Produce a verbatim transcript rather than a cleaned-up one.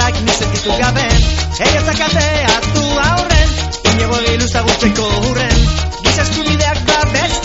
Nizekitu gabe, ega zakatea zu aurren, inigo giluza guzteko hurren.